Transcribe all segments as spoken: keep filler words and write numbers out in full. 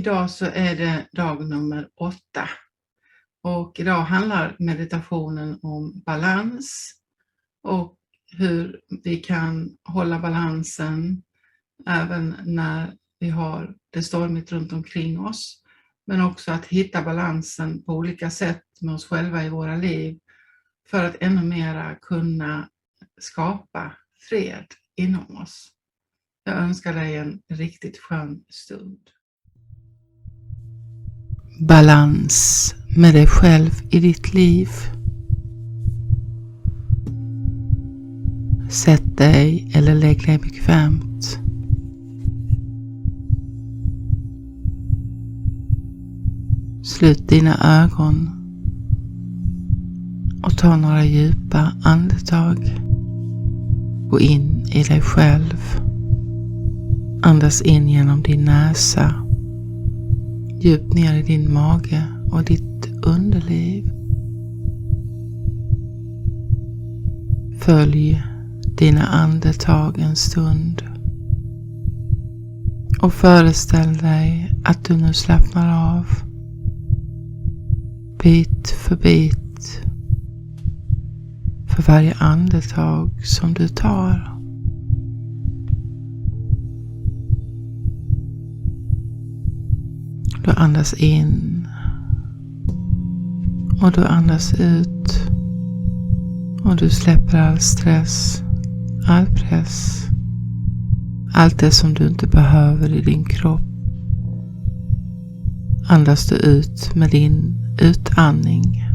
Idag så är det dag nummer åtta och idag handlar meditationen om balans och hur vi kan hålla balansen även när vi har det stormigt runt omkring oss. Men också att hitta balansen på olika sätt med oss själva i våra liv för att ännu mera kunna skapa fred inom oss. Jag önskar dig en riktigt skön stund. Balans med dig själv i ditt liv. Sätt dig eller lägg dig bekvämt. Slut dina ögon och ta några djupa andetag. Gå in i dig själv. Andas in genom din näsa. Djupt ner i din mage och ditt underliv. Följ dina andetag en stund. Och föreställ dig att du nu slappnar av. Bit för bit. För varje andetag som du tar. Du andas in och du andas ut och du släpper all stress, all press, allt det som du inte behöver i din kropp. Andas du ut med din utandning.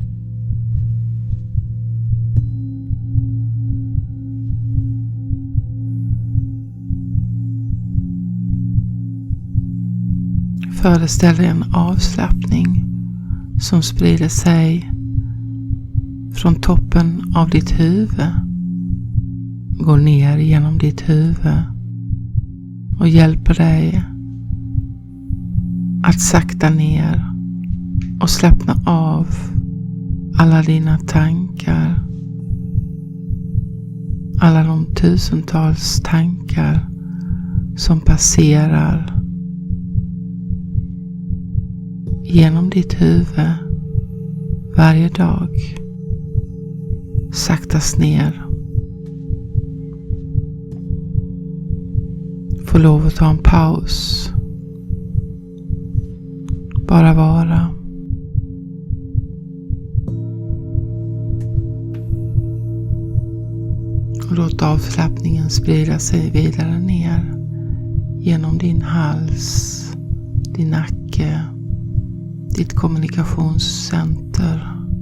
Föreställ dig en avslappning som sprider sig från toppen av ditt huvud, går ner genom ditt huvud och hjälper dig att sakta ner och slappna av alla dina tankar, alla de tusentals tankar som passerar genom ditt huvud varje dag. Saktas ner. Få lov att ta en paus. Bara vara. Och låt avslappningen sprida sig vidare ner genom din hals, din nacke, ditt kommunikationscenter.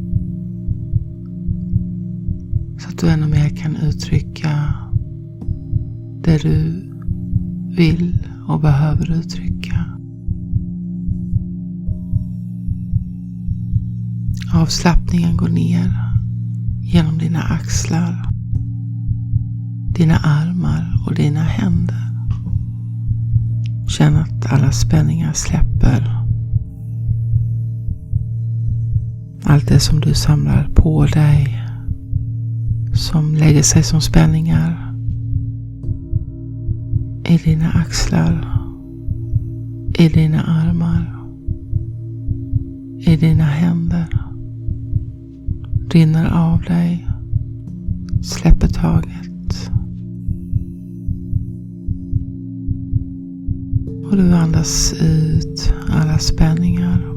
Så att du ännu mer kan uttrycka det du vill och behöver uttrycka. Avslappningen går ner genom dina axlar, dina armar och dina händer. Känn att alla spänningar släpper. Allt det som du samlar på dig, som lägger sig som spänningar i dina axlar, i dina armar, i dina händer, rinner av dig, släpper taget. Och du andas ut alla spänningar.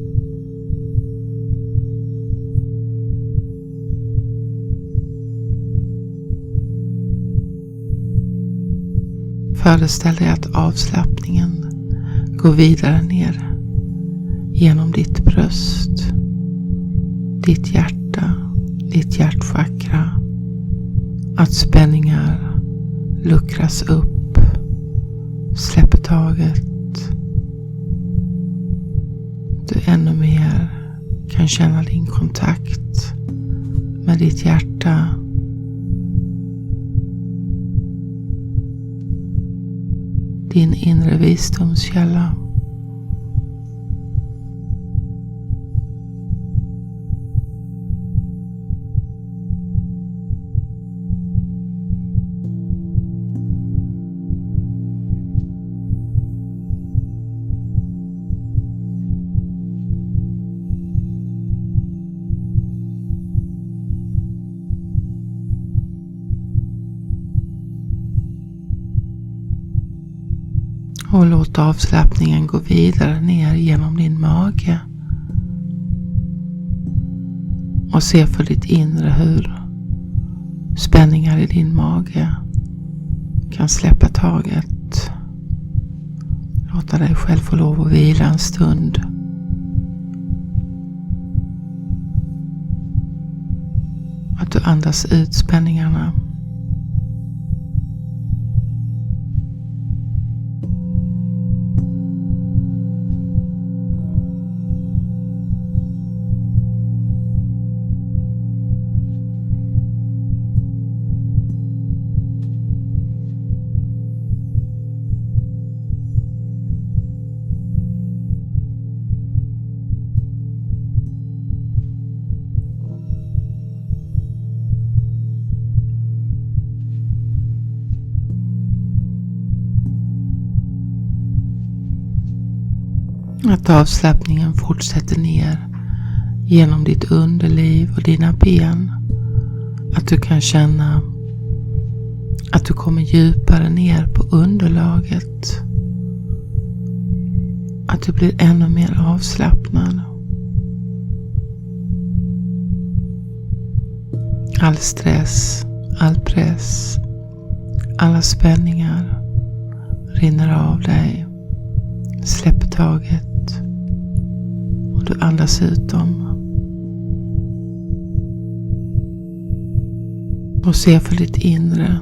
Föreställ dig att avslappningen går vidare ner genom ditt bröst, ditt hjärta, ditt hjärtchakra. Att spänningar luckras upp, släpper taget. Du ännu mer kan känna din kontakt med ditt hjärta. Din inre visdomskälla. Och låt avslappningen gå vidare ner genom din mage. Och se för ditt inre hur spänningar i din mage kan släppa taget. Låta dig själv få lov att vila en stund. Att du andas ut spänningarna. Att avslappningen fortsätter ner genom ditt underliv och dina ben. Att du kan känna att du kommer djupare ner på underlaget. Att du blir ännu mer avslappnad. All stress, all press, alla spänningar rinner av dig. Släpp taget och du andas ut dem. Och se för ditt inre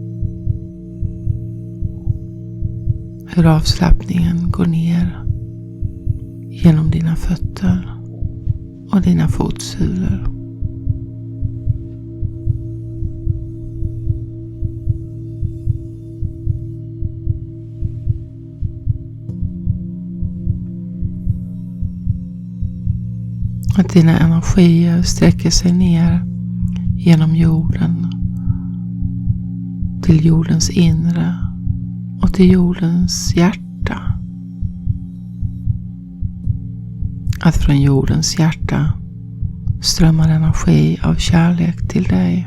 hur avslappningen går ner genom dina fötter och dina fotsulor. Att dina energier sträcker sig ner genom jorden till jordens inre och till jordens hjärta. Att från jordens hjärta strömmar energi av kärlek till dig.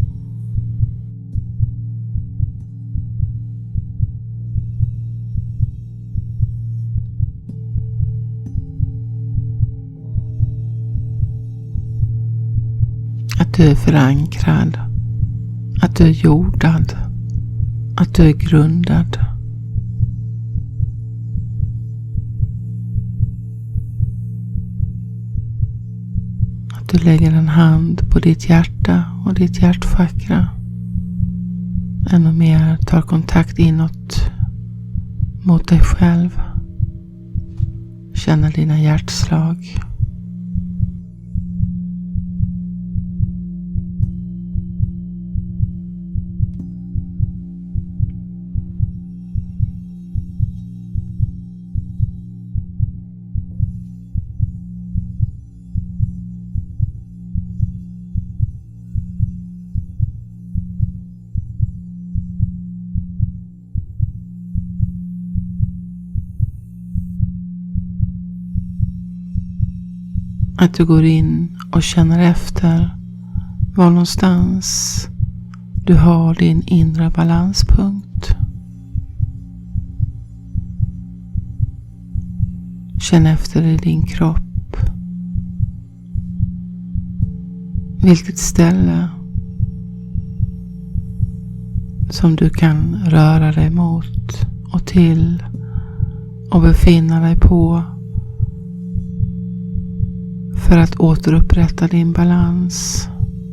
Att du är förankrad, att du är jordad, att du är grundad. Att du lägger en hand på ditt hjärta och ditt hjärtchakra. Ännu mer tar kontakt inåt mot dig själv. Känner dina hjärtslag. Att du går in och känner efter var någonstans du har din inre balanspunkt. Känn efter i din kropp. Vilket ställe som du kan röra dig mot och till och befinna dig på. För att återupprätta din balans.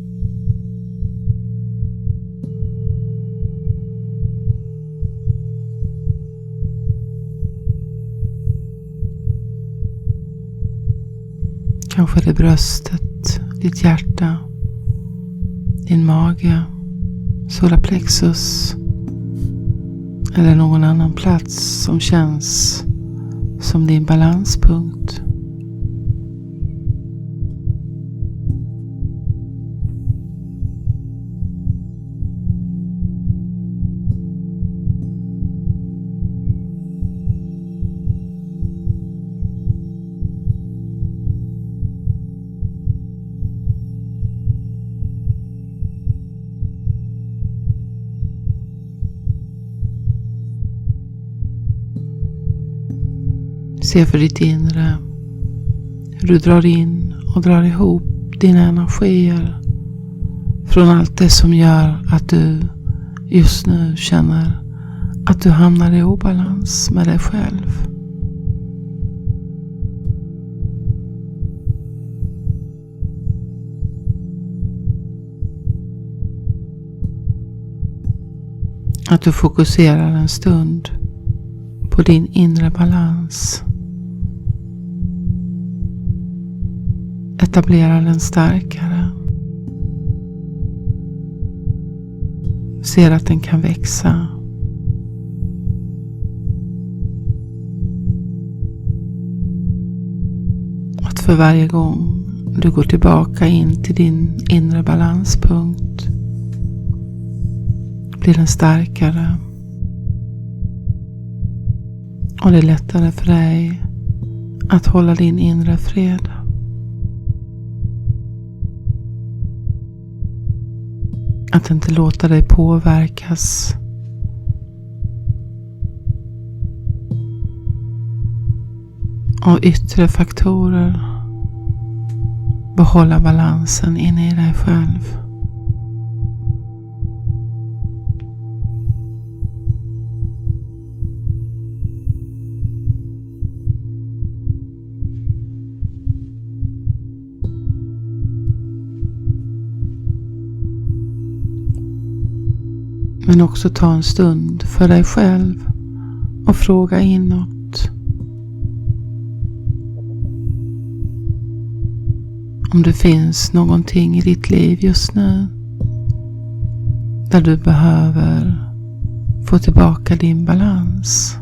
Kanske det är bröstet, ditt hjärta, din mage, solarplexus eller någon annan plats som känns som din balanspunkt. Se för ditt inre hur du drar in och drar ihop dina energier från allt det som gör att du just nu känner att du hamnar i obalans med dig själv. Att du fokuserar en stund på din inre balans. Etablerar den starkare. Ser att den kan växa. Att för varje gång du går tillbaka in till din inre balanspunkt blir den starkare. Och det är lättare för dig att hålla din inre fred. Att inte låta dig påverkas av yttre faktorer. Behålla balansen inne i dig själv. Men också ta en stund för dig själv och fråga inåt. Om det finns någonting i ditt liv just nu där du behöver få tillbaka din balans.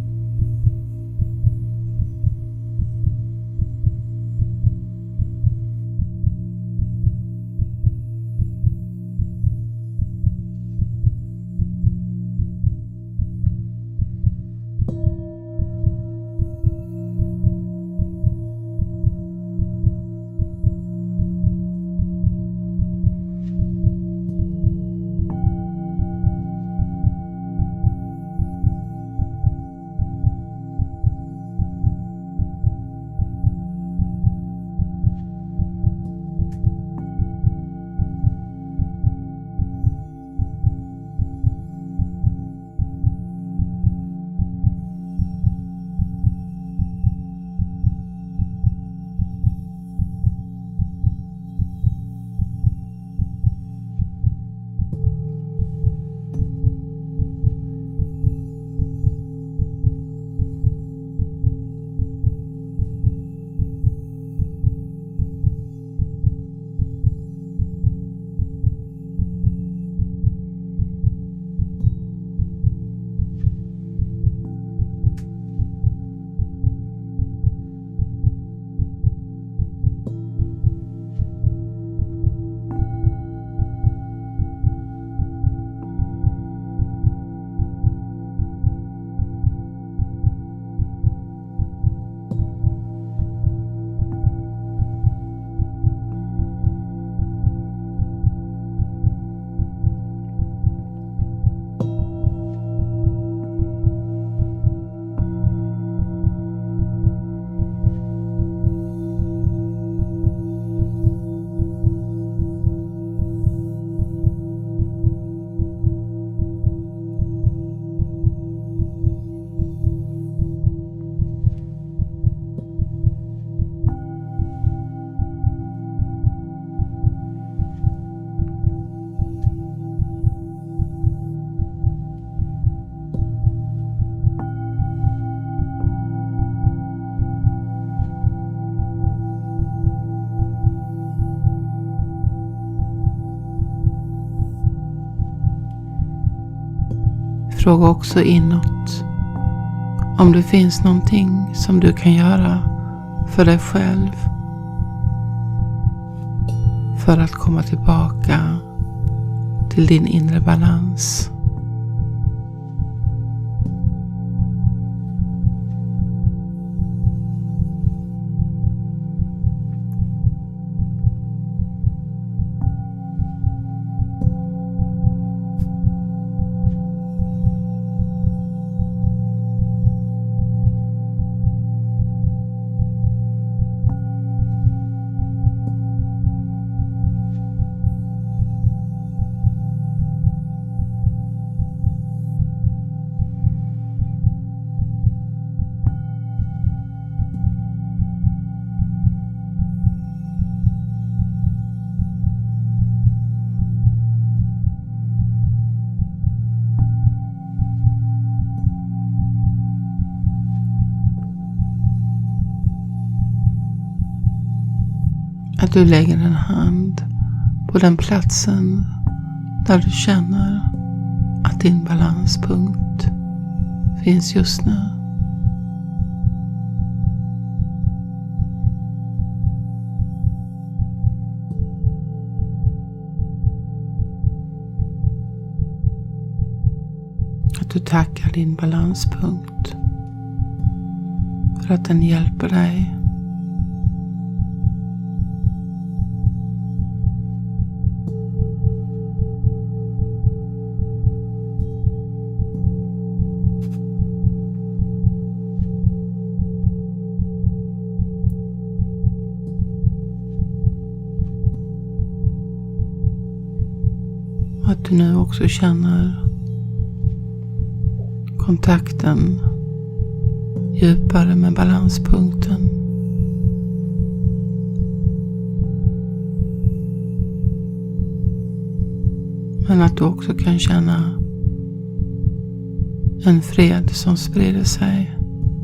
Fråga också inåt om det finns någonting som du kan göra för dig själv för att komma tillbaka till din inre balans. att du lägger en hand på den platsen där du känner att din balanspunkt finns just nu. Att du tackar din balanspunkt för att den hjälper dig och att du nu också känner kontakten djupare med balanspunkten. Men att du också kan känna en fred som sprider sig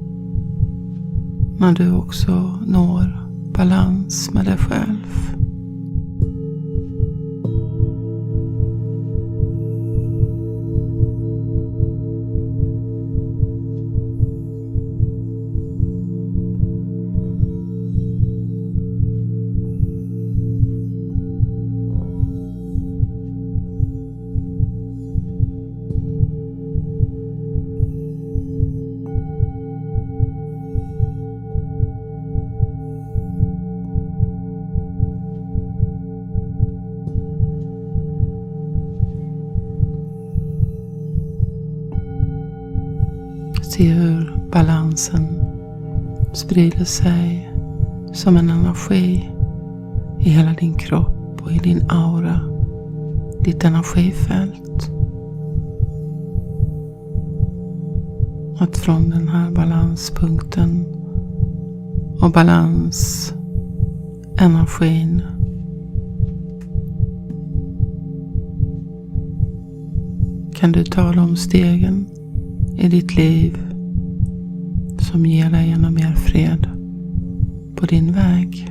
när du också når balans med dig själv. Se hur balansen sprider sig som en energi i hela din kropp och i din aura, ditt energifält. Att från den här balanspunkten och balansenergin kan du ta de stegen i ditt liv som ger dig ännu mer fred på din väg.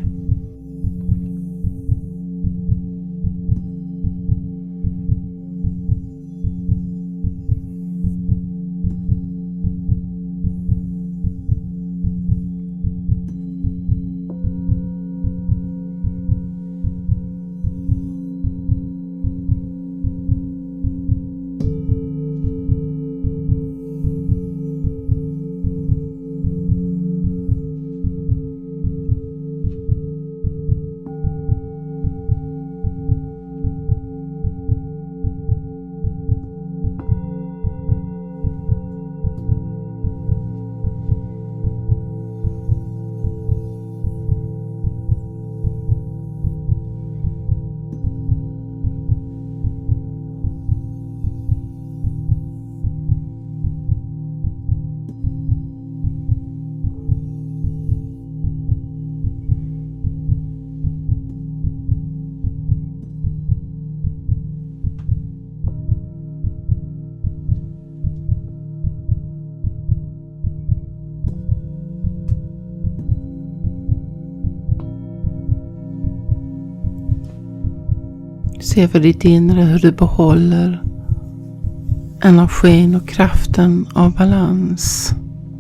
Se för ditt inre hur du behåller energin och kraften av balans.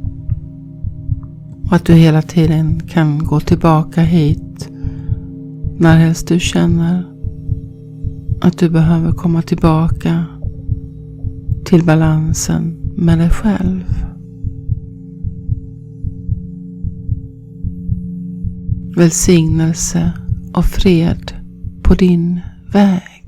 Och att du hela tiden kan gå tillbaka hit när helst du känner att du behöver komma tillbaka till balansen med dig själv. Välsignelse och fred på din väg.